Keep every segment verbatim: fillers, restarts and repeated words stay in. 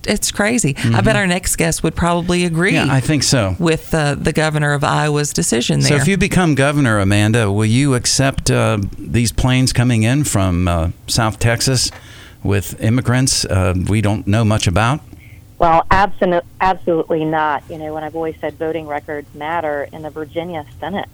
it's crazy. Mm-hmm. I bet our next guest would probably agree. Yeah, I think so. With uh, the governor of Iowa's decision there. So if you become governor, Amanda, will you accept uh, these planes coming in from uh, South Texas with immigrants uh, we don't know much about? Well, absolutely, absolutely not. You know, when I've always said voting records matter in the Virginia Senate,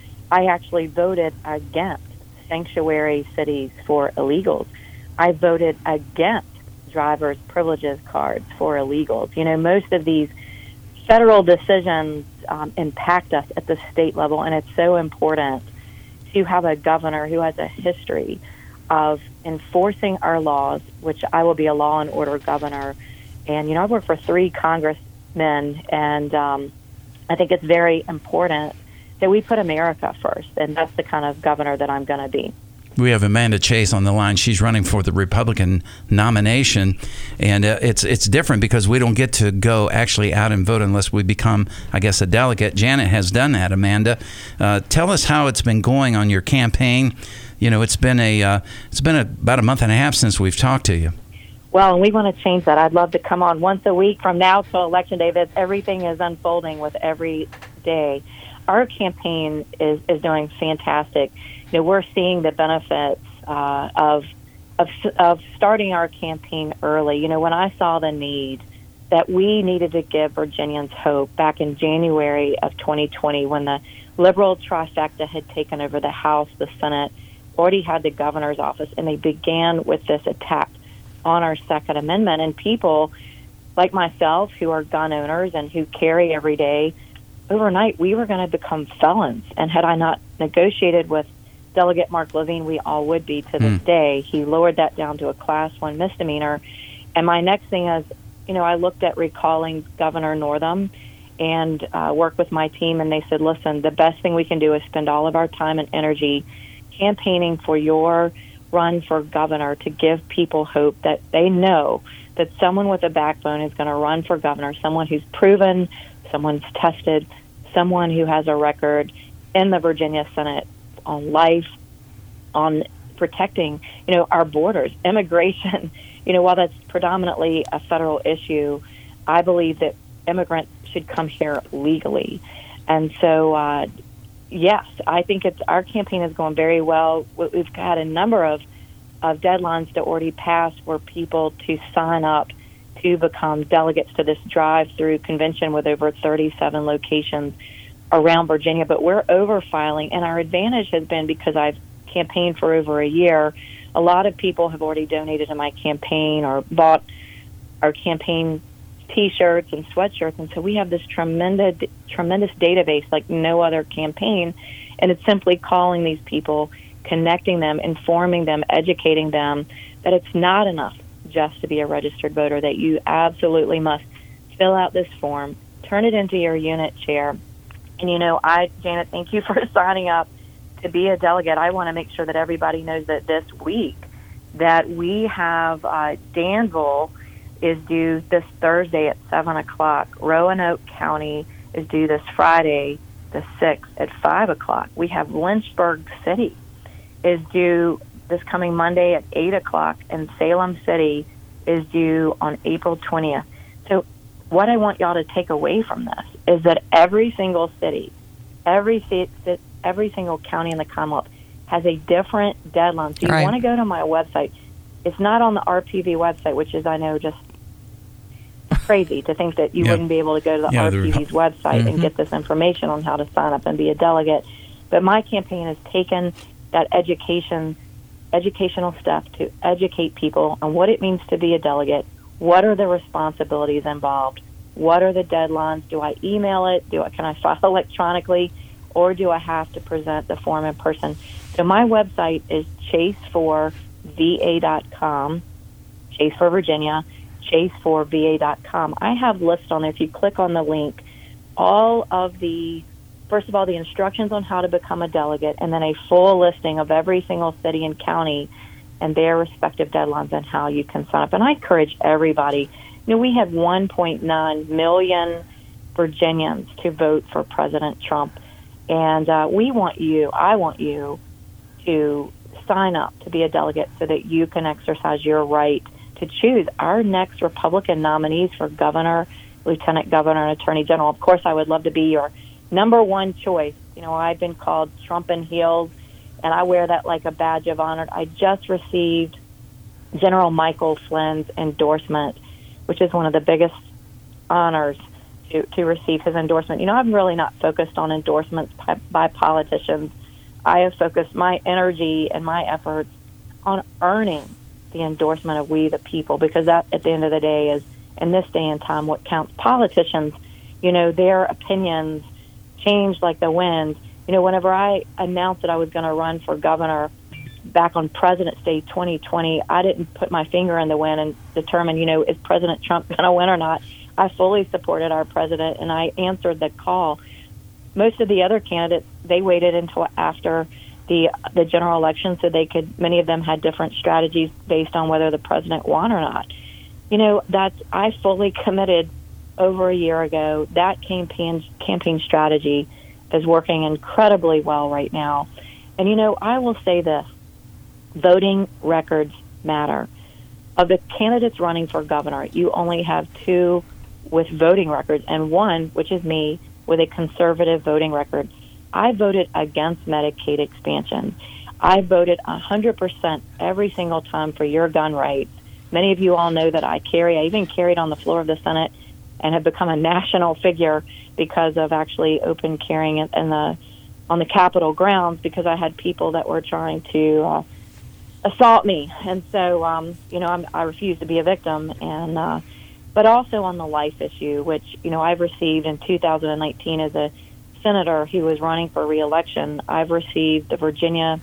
I actually voted against sanctuary cities for illegals. I voted against driver's privileges cards for illegals. You know, most of these federal decisions um, impact us at the state level, and it's so important to have a governor who has a history of enforcing our laws, which I will be a law and order governor. And, you know, I've worked for three congressmen, and um, I think it's very important that we put America first, and that's the kind of governor that I'm going to be. We have Amanda Chase on the line. She's running for the Republican nomination, and uh, it's it's different because we don't get to go actually out and vote unless we become, I guess, a delegate. Janet has done that. Amanda, uh, tell us how it's been going on your campaign. You know, it's been a uh, it's been a, about a month and a half since we've talked to you. Well, and we want to change that. I'd love to come on once a week from now till Election Day. That everything is unfolding with every day. Our campaign is, is doing fantastic. You know, we're seeing the benefits uh, of, of of starting our campaign early. You know, when I saw the need that we needed to give Virginians hope back in January of twenty twenty, when the liberal trifecta had taken over the House, the Senate, already had the governor's office, and they began with this attack on our Second Amendment. And people like myself who are gun owners and who carry every day, overnight we were going to become felons. And had I not negotiated with Delegate Mark Levine, we all would be to this mm. day. He lowered that down to a class one misdemeanor. And my next thing is, you know, I looked at recalling Governor Northam and uh, worked with my team, and they said, listen, the best thing we can do is spend all of our time and energy campaigning for your run for governor to give people hope that they know that someone with a backbone is going to run for governor, someone who's proven, someone's tested, someone who has a record in the Virginia Senate on life, on protecting, you know, our borders, immigration. You know, while that's predominantly a federal issue, I believe that immigrants should come here legally. And so, uh, yes, I think it's our campaign is going very well. We've had a number of, of deadlines that already passed for people to sign up to become delegates to this drive-through convention with over thirty-seven locations around Virginia. But we're over-filing, and our advantage has been because I've campaigned for over a year. A lot of people have already donated to my campaign or bought our campaign T-shirts and sweatshirts, and so we have this tremendous, tremendous database like no other campaign, and it's simply calling these people, connecting them, informing them, educating them that it's not enough just to be a registered voter, that you absolutely must fill out this form, turn it into your unit chair. And, you know, I, Janet, thank you for signing up to be a delegate. I want to make sure that everybody knows that this week that we have uh, Danville is due this Thursday at seven o'clock. Roanoke County is due this Friday, the sixth, at five o'clock. We have Lynchburg City is due this coming Monday at eight o'clock, and Salem City is due on April twentieth. So what I want y'all to take away from this is that every single city, every every single county in the Commonwealth has a different deadline. So you right. want to go to my website. It's not on the R P V website, which is, I know, just crazy to think that you yeah. wouldn't be able to go to the yeah, R P V's website mm-hmm. and get this information on how to sign up and be a delegate. But my campaign has taken that education, educational step to educate people on what it means to be a delegate. What are the responsibilities involved? What are the deadlines? Do I email it? Do I, can I file electronically? Or do I have to present the form in person? So my website is chase for v a dot com, Chase for Virginia, chase for v a dot com. I have lists on there. If you click on the link, all of the, first of all, the instructions on how to become a delegate, and then a full listing of every single city and county and their respective deadlines and how you can sign up. And I encourage everybody. You know, we have one point nine million Virginians to vote for President Trump. And uh, we want you, I want you to sign up to be a delegate so that you can exercise your right to choose our next Republican nominees for governor, lieutenant governor, and attorney general. Of course, I would love to be your number one choice. You know, I've been called Trump in heels, and I wear that like a badge of honor. I just received General Michael Flynn's endorsement, which is one of the biggest honors to, to receive his endorsement. You know, I'm really not focused on endorsements by, by politicians. I have focused my energy and my efforts on earning the endorsement of we the people, because that, at the end of the day, is, in this day and time, what counts. Politicians, you know, their opinions change like the wind. You know, whenever I announced that I was going to run for governor back on President's Day twenty twenty, I didn't put my finger in the wind and determine, you know, is President Trump going to win or not. I fully supported our president, and I answered the call. Most of the other candidates, they waited until after the the general election so they could, many of them had different strategies based on whether the president won or not. You know, that's, I fully committed over a year ago. That campaign campaign strategy is working incredibly well right now. And, you know, I will say this, voting records matter. Of the candidates running for governor, you only have two with voting records and one, which is me, with a conservative voting record. I voted against Medicaid expansion. I voted one hundred percent every single time for your gun rights. Many of you all know that I carry, I even carried on the floor of the Senate and have become a national figure because of actually open carrying in the on the Capitol grounds, because I had people that were trying to uh, assault me. And so, um, you know, I'm, I refuse to be a victim. And uh, but also on the life issue, which, you know, I've received in two thousand nineteen as a senator who was running for re-election. I've received the Virginia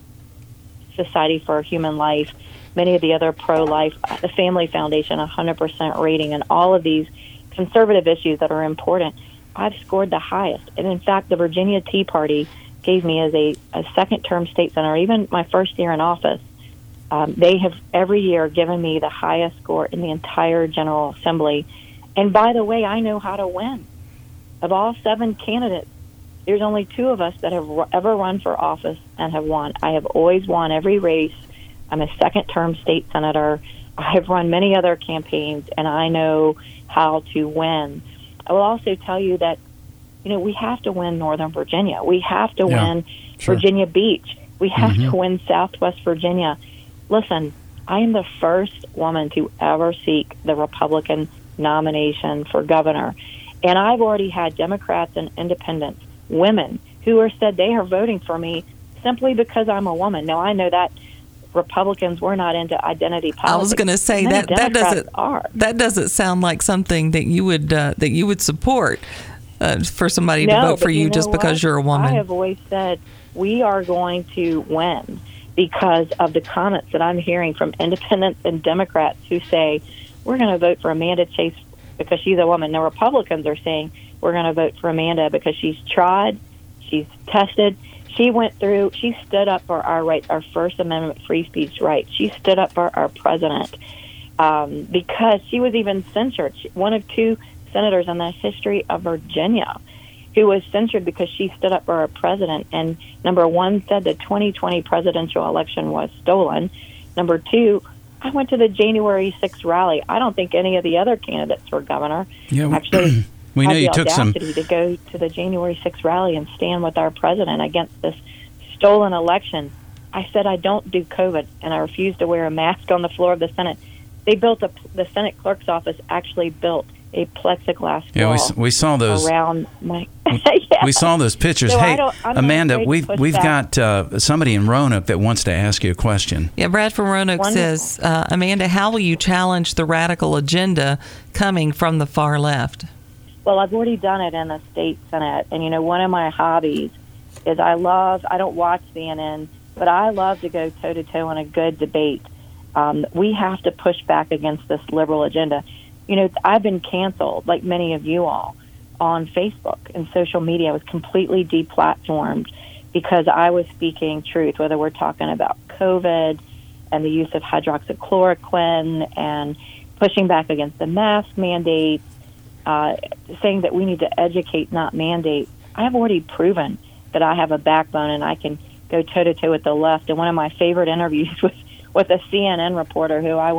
Society for Human Life, many of the other pro-life, the Family Foundation, one hundred percent rating, and all of these conservative issues that are important. I've scored the highest. And in fact, the Virginia Tea Party gave me as a, a second-term state senator, even my first year in office, um, they have every year given me the highest score in the entire General Assembly. And by the way, I know how to win. Of all seven candidates, there's only two of us that have ever run for office and have won. I have always won every race. I'm a second-term state senator. I have run many other campaigns, and I know how to win. I will also tell you that, you know, we have to win Northern Virginia. We have to yeah, win sure. Virginia Beach. We have mm-hmm. to win Southwest Virginia. Listen, I am the first woman to ever seek the Republican nomination for governor. And I've already had Democrats and independents, women, who are said they are voting for me simply because I'm a woman. Now, I know that Republicans were not into identity politics. I was going to say that that doesn't are. that doesn't sound like something that you would uh, that you would support uh, for somebody no, to vote for you, you know just what? because you're a woman. I have always said we are going to win because of the comments that I'm hearing from independents and Democrats who say we're going to vote for Amanda Chase because she's a woman. Now, Republicans are saying we're going to vote for Amanda because she's tried, she's tested. She went through, she stood up for our rights, our First Amendment free speech rights. She stood up for our president um, because she was even censured. She, one of two senators in the history of Virginia who was censured because she stood up for our president. And number one, said the twenty twenty presidential election was stolen. Number two, I went to the January sixth rally. I don't think any of the other candidates for governor yeah, we, actually we know had you the took some audacity to go to the January sixth rally and stand with our president against this stolen election. I said I don't do COVID, and I refused to wear a mask on the floor of the Senate. They built a, the Senate clerk's office actually built a plexiglass yeah, wall we, we saw those around my. yeah. We saw those pictures. So hey, I'm Amanda, not we've we've got uh, somebody in Roanoke that wants to ask you a question. Yeah, Brad from Roanoke Wonderful. says, uh, Amanda, how will you challenge the radical agenda coming from the far left? Well, I've already done it in the state Senate, and you know, one of my hobbies is I love. I don't watch C N N, but I love to go toe to toe in a good debate. Um, we have to push back against this liberal agenda. You know, I've been canceled, like many of you all, on Facebook and social media. I was completely deplatformed because I was speaking truth, whether we're talking about COVID and the use of hydroxychloroquine and pushing back against the mask mandates, uh, saying that we need to educate, not mandate. I have already proven that I have a backbone and I can go toe-to-toe with the left. And one of my favorite interviews was with a C N N reporter who I went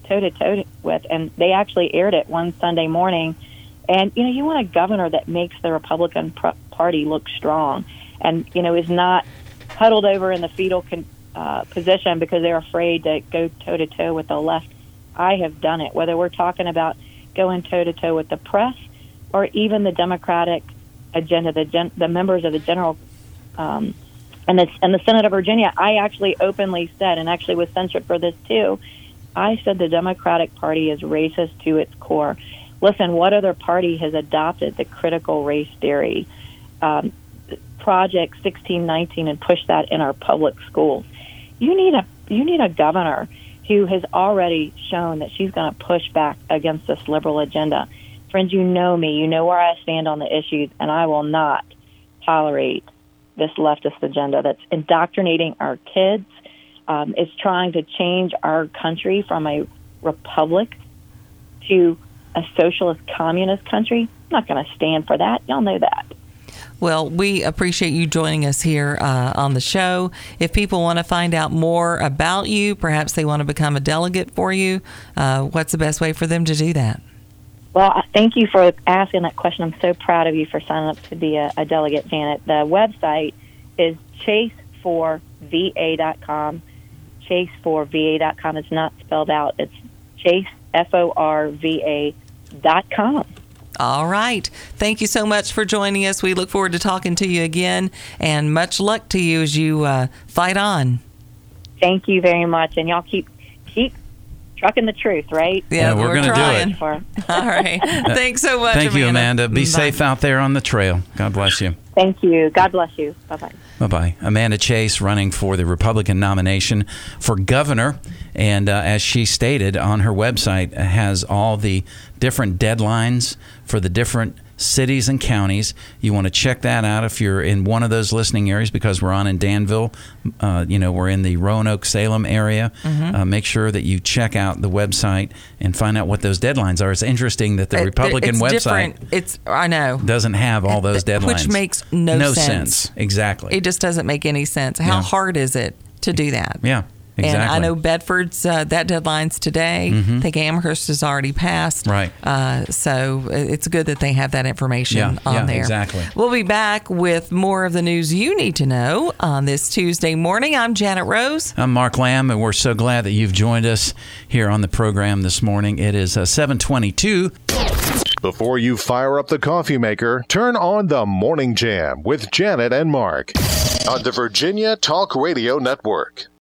toe-to-toe with. And they actually aired it one Sunday morning. And, you know, you want a governor that makes the Republican pr- Party look strong and, you know, is not huddled over in the fetal con- uh, position because they're afraid to go toe-to-toe with the left. I have done it, whether we're talking about going toe-to-toe with the press or even the Democratic agenda, the, gen- the members of the general um, and, the, and the Senate of Virginia. I actually openly said, and actually was censored for this too, I said the Democratic Party is racist to its core. Listen, what other party has adopted the critical race theory, um, Project sixteen nineteen, and pushed that in our public schools? You need a you need a governor who has already shown that she's going to push back against this liberal agenda. Friends, you know me. You know where I stand on the issues, and I will not tolerate this leftist agenda that's indoctrinating our kids. Um, it's trying to change our country from a republic to a socialist communist country. I'm not going to stand for that. Y'all know that. Well, we appreciate you joining us here uh, on the show. If people want to find out more about you, perhaps they want to become a delegate for you, uh, what's the best way for them to do that? Well, thank you for asking that question. I'm so proud of you for signing up to be a, a delegate, Janet. The website is chase for v a dot com. chase for v a dot com. It's not spelled out. It's Chase, F O R V A dot com. All right. Thank you so much for joining us. We look forward to talking to you again, and much luck to you as you uh, fight on. Thank you very much, and y'all keep keep trucking the truth, right? Yeah, we're, we're going to do it. For. All right. Thanks so much, Thank Amanda. you, Amanda. Be Bye. safe out there on the trail. God bless you. Thank you. God bless you. Bye-bye. Bye-bye. Amanda Chase running for the Republican nomination for governor. And uh, as she stated on her website, has all the different deadlines for the different cities and counties. You want to check that out if you're in one of those listening areas, because we're on in Danville. Uh, you know, we're in the Roanoke, Salem area. Mm-hmm. Uh, make sure that you check out the website and find out what those deadlines are. It's interesting that the it, Republican it's website different. It's I know doesn't have all those deadlines, which makes no, no sense. sense. Exactly. It just doesn't make any sense. How Yeah. hard is it to do that? Yeah. Exactly. And I know Bedford's, uh, that deadline's today. Mm-hmm. I think Amherst has already passed. Right. Uh, so it's good that they have that information Yeah, on yeah, there. exactly. We'll be back with more of the news you need to know on this Tuesday morning. I'm Janet Rose. I'm Mark Lamb, and we're so glad that you've joined us here on the program this morning. It is uh, seven twenty-two. Before you fire up the coffee maker, turn on the Morning Jam with Janet and Mark on the Virginia Talk Radio Network.